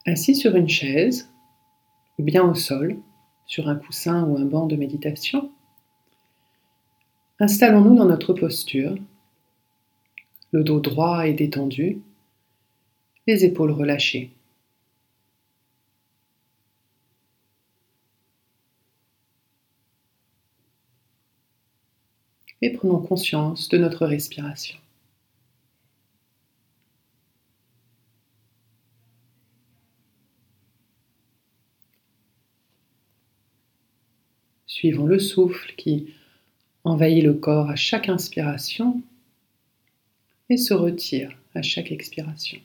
Assis sur une chaise, ou bien au sol, sur un coussin ou un banc de méditation, installons-nous dans notre posture, le dos droit et détendu, les épaules relâchées. Et prenons conscience de notre respiration. Suivons le souffle qui envahit le corps à chaque inspiration et se retire à chaque expiration.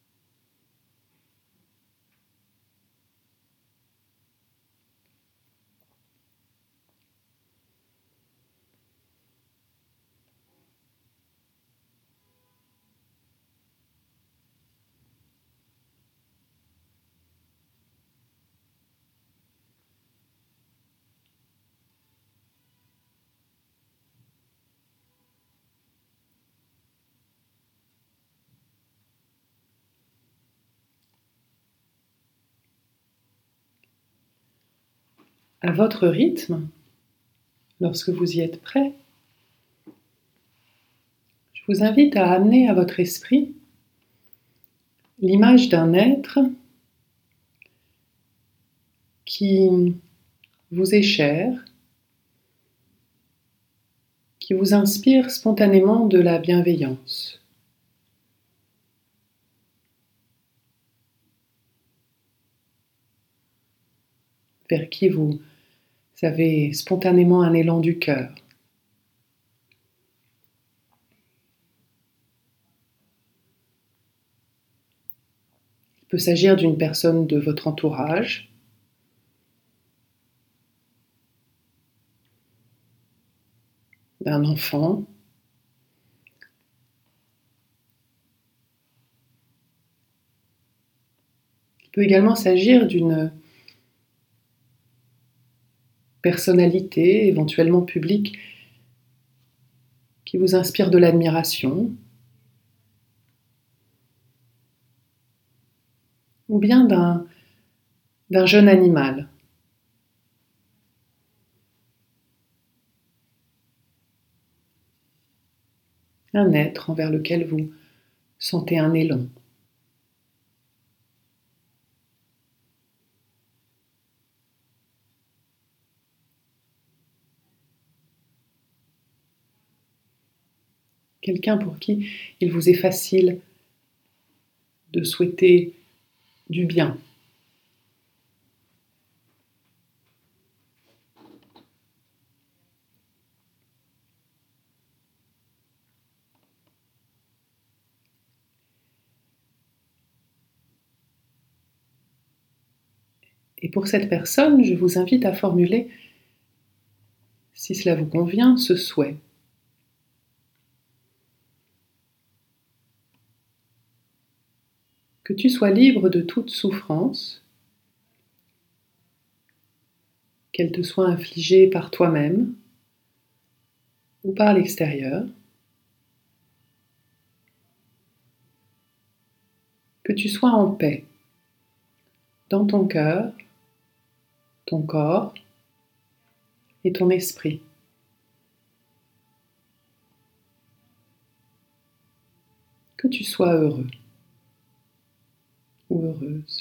À votre rythme, lorsque vous y êtes prêt, je vous invite à amener à votre esprit l'image d'un être qui vous est cher, qui vous inspire spontanément de la bienveillance. Vers qui vous avez spontanément un élan du cœur. Il peut s'agir d'une personne de votre entourage, d'un enfant, il peut également s'agir d'une personnalité, éventuellement publique, qui vous inspire de l'admiration, ou bien d'un jeune animal. Un être envers lequel vous sentez un élan. Quelqu'un pour qui il vous est facile de souhaiter du bien. Et pour cette personne, je vous invite à formuler, si cela vous convient, ce souhait. Que tu sois libre de toute souffrance, qu'elle te soit infligée par toi-même ou par l'extérieur. Que tu sois en paix dans ton cœur, ton corps et ton esprit. Que tu sois heureux ou heureuse.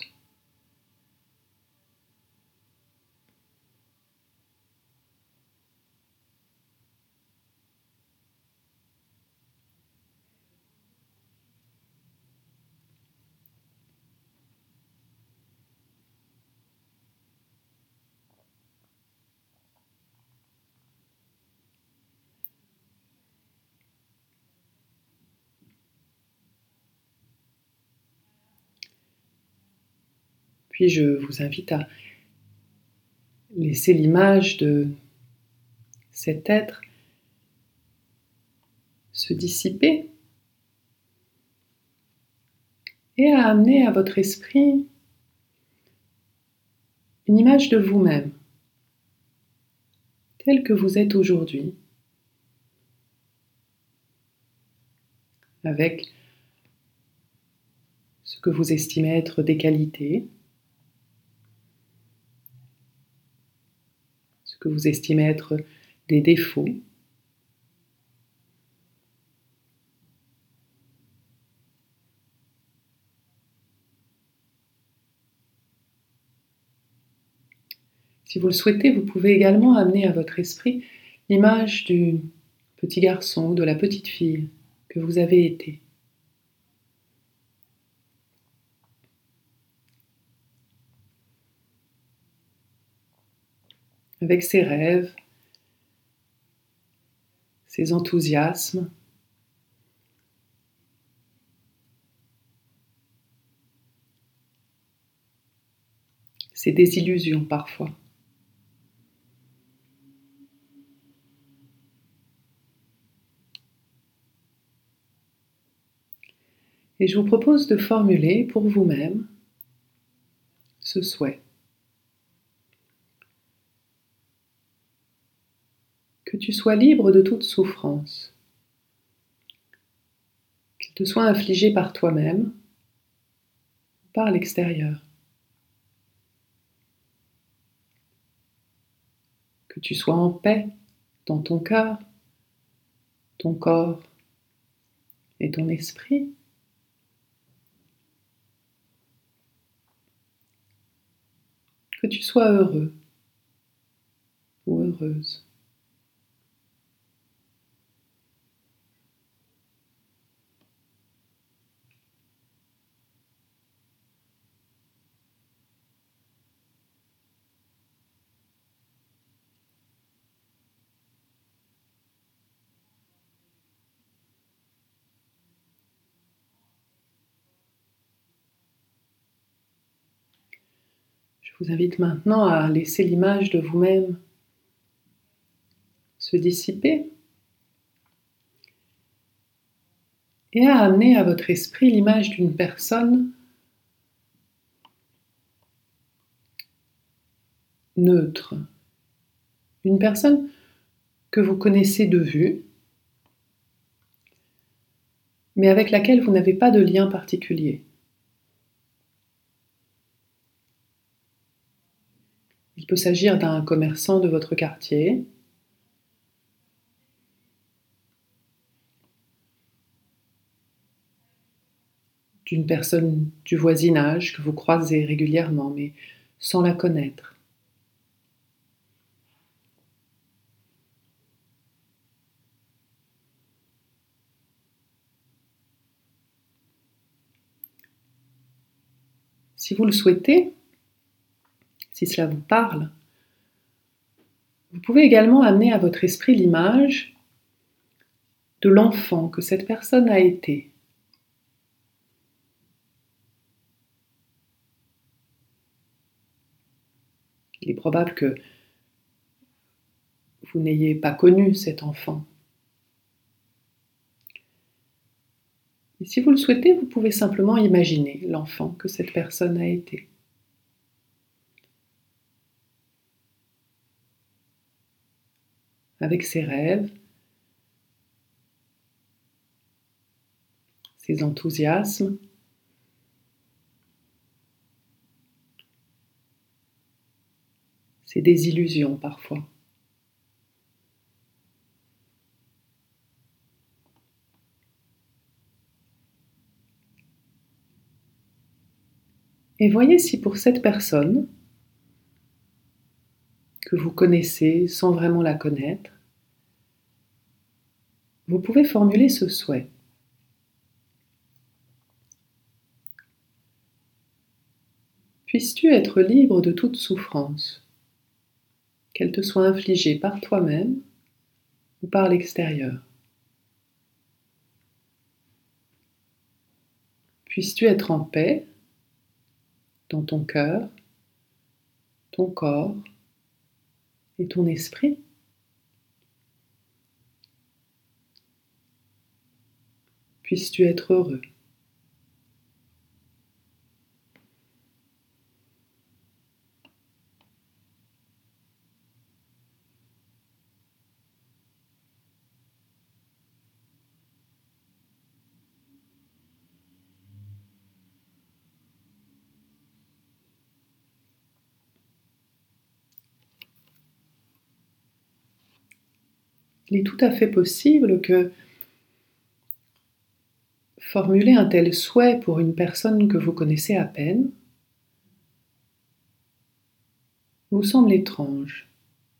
Puis je vous invite à laisser l'image de cet être se dissiper et à amener à votre esprit une image de vous-même, telle que vous êtes aujourd'hui, avec ce que vous estimez être des qualités, ce que vous estimez être des défauts. Si vous le souhaitez, vous pouvez également amener à votre esprit l'image du petit garçon ou de la petite fille que vous avez été. Avec ses rêves, ses enthousiasmes, ses désillusions parfois. Et je vous propose de formuler pour vous-même ce souhait. Que tu sois libre de toute souffrance, qu'elle te soit infligée par toi-même ou par l'extérieur. Que tu sois en paix dans ton cœur, ton corps et ton esprit. Que tu sois heureux ou heureuse. Je vous invite maintenant à laisser l'image de vous-même se dissiper et à amener à votre esprit l'image d'une personne neutre, une personne que vous connaissez de vue, mais avec laquelle vous n'avez pas de lien particulier. Il peut s'agir d'un commerçant de votre quartier, d'une personne du voisinage que vous croisez régulièrement, mais sans la connaître. Si vous le souhaitez, si cela vous parle, vous pouvez également amener à votre esprit l'image de l'enfant que cette personne a été. Il est probable que vous n'ayez pas connu cet enfant. Et si vous le souhaitez, vous pouvez simplement imaginer l'enfant que cette personne a été. Avec ses rêves, ses enthousiasmes, ses désillusions parfois. Et voyez si pour cette personne, que vous connaissez sans vraiment la connaître, vous pouvez formuler ce souhait. Puisses-tu être libre de toute souffrance, qu'elle te soit infligée par toi-même ou par l'extérieur. Puisses-tu être en paix dans ton cœur, ton corps et ton esprit. Puisses-tu être heureux. il est tout à fait possible que formuler un tel souhait pour une personne que vous connaissez à peine vous semble étrange.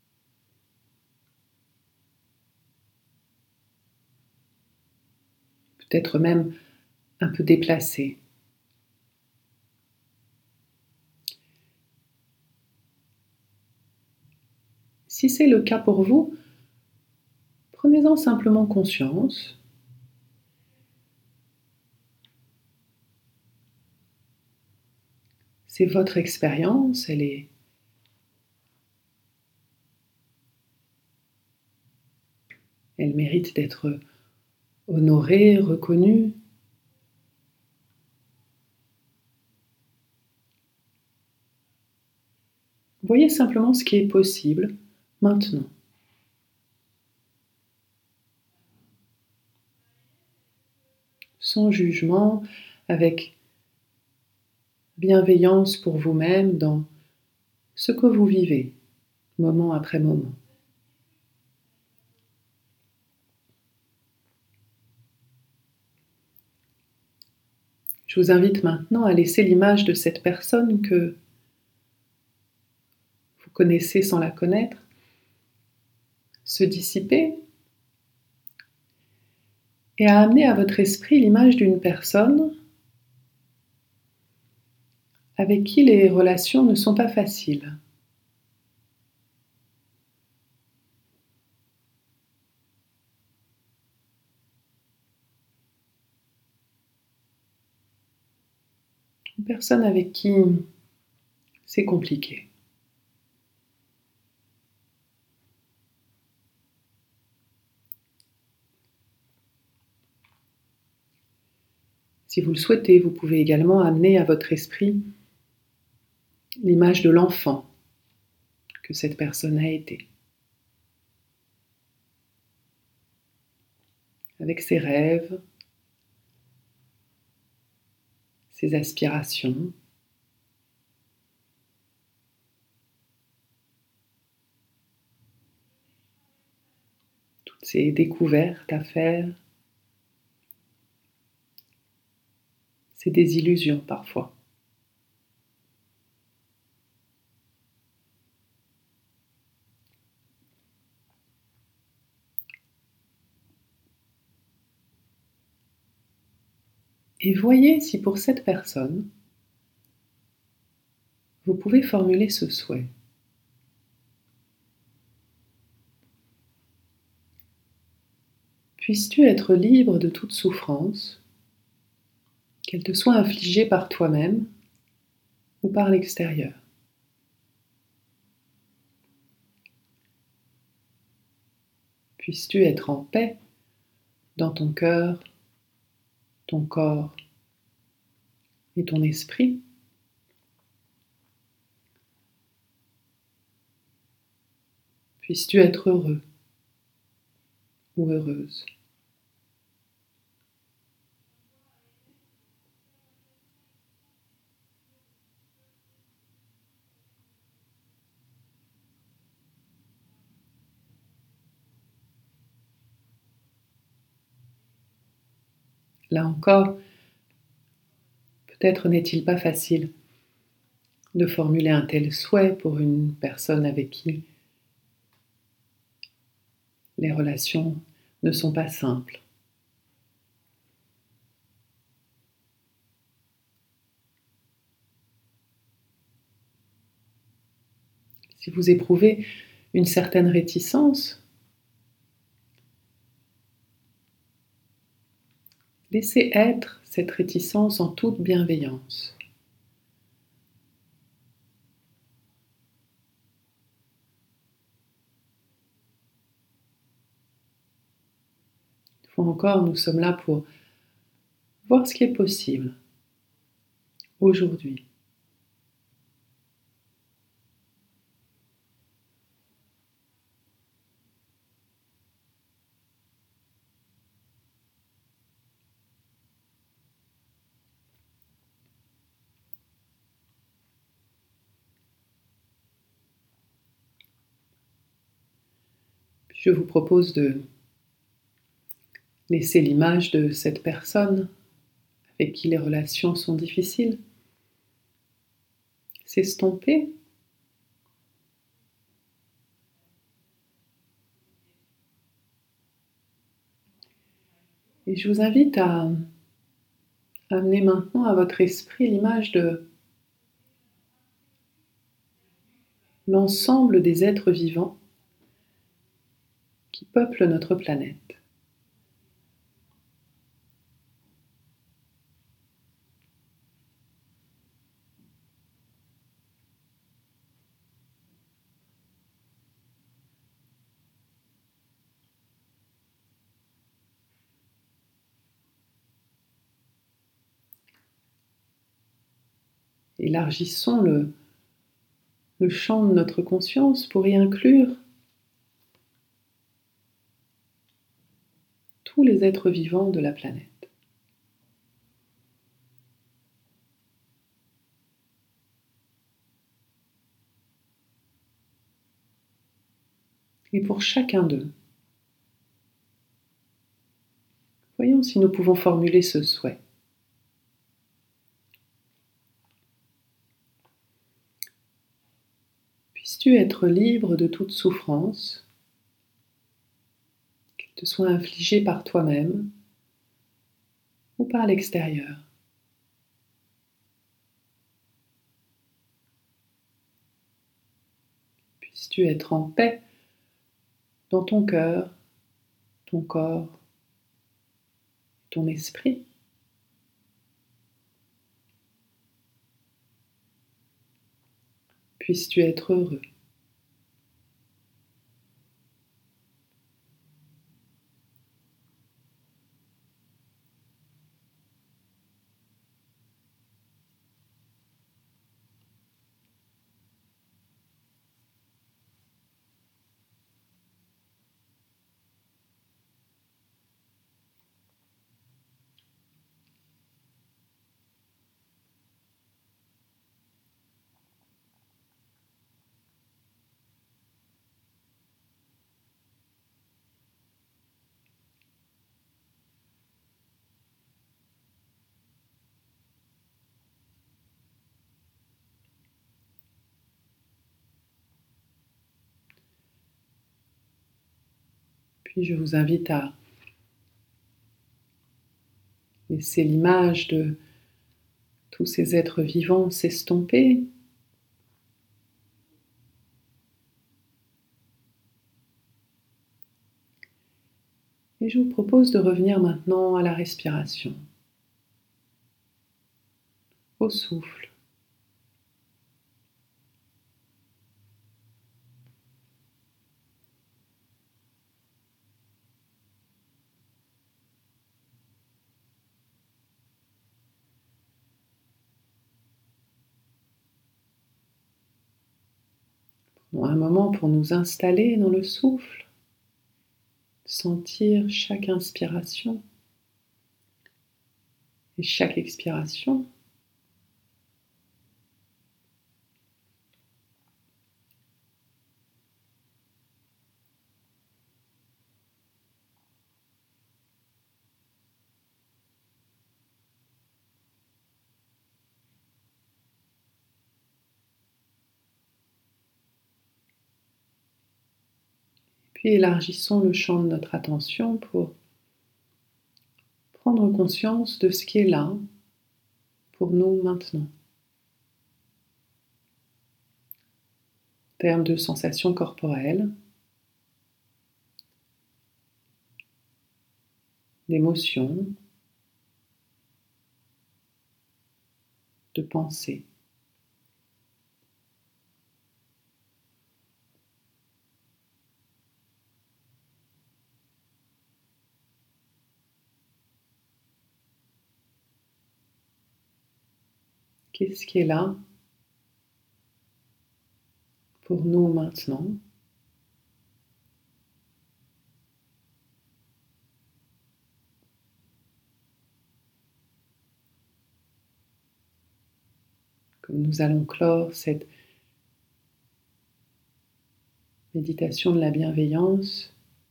Peut-être même un peu déplacé. Si c'est le cas pour vous, prenez-en simplement conscience. C'est votre expérience, elle mérite d'être honorée, reconnue. Voyez simplement ce qui est possible maintenant. Sans jugement, avec bienveillance pour vous-même dans ce que vous vivez, moment après moment. Je vous invite maintenant à laisser l'image de cette personne que vous connaissez sans la connaître se dissiper et à amener à votre esprit l'image d'une personne avec qui les relations ne sont pas faciles. Une personne avec qui c'est compliqué. Si vous le souhaitez, vous pouvez également amener à votre esprit l'image de l'enfant que cette personne a été, avec ses rêves, ses aspirations, toutes ses découvertes à faire, ses désillusions parfois. Et voyez si pour cette personne, vous pouvez formuler ce souhait. Puisses-tu être libre de toute souffrance, qu'elle te soit infligée par toi-même ou par l'extérieur. Puisses-tu être en paix dans ton cœur, ton corps et ton esprit. Puisses-tu être heureux ou heureuse. Là encore, peut-être n'est-il pas facile de formuler un tel souhait pour une personne avec qui les relations ne sont pas simples. Si vous éprouvez une certaine réticence, laissez être cette réticence en toute bienveillance. Une fois encore, nous sommes là pour voir ce qui est possible aujourd'hui. je vous propose de laisser l'image de cette personne avec qui les relations sont difficiles s'estomper. Et je vous invite à amener maintenant à votre esprit l'image de l'ensemble des êtres vivants qui peuplent notre planète. Élargissons le champ de notre conscience pour y inclure tous les êtres vivants de la planète. Et pour chacun d'eux, voyons si nous pouvons formuler ce souhait. Puisses-tu être libre de toute souffrance, qu'elle te soit infligée par toi-même ou par l'extérieur. Puisses-tu être en paix dans ton cœur, ton corps, ton esprit. Puisses-tu être heureux. Puis je vous invite à laisser l'image de tous ces êtres vivants s'estomper. Et je vous propose de revenir maintenant à la respiration, au souffle. Prenons un moment pour nous installer dans le souffle, sentir chaque inspiration et chaque expiration. Puis élargissons le champ de notre attention pour prendre conscience de ce qui est là pour nous maintenant. En termes de sensations corporelles, d'émotions, de pensées. Qu'est-ce qui est là pour nous maintenant? Comme nous allons clore cette méditation de la bienveillance,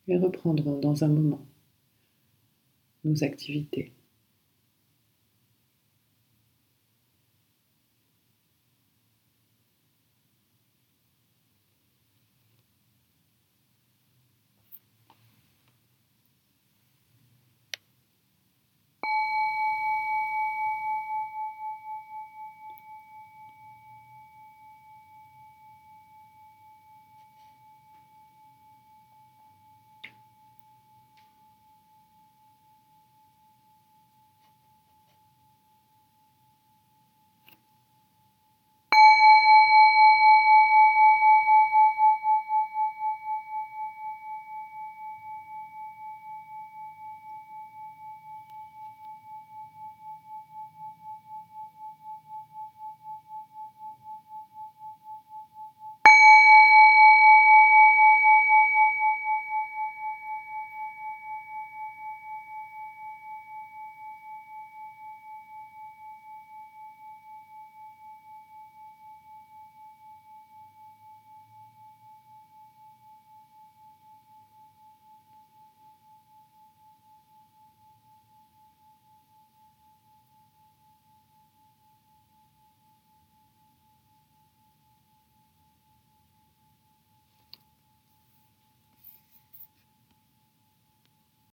et reprendrons dans un moment nos activités.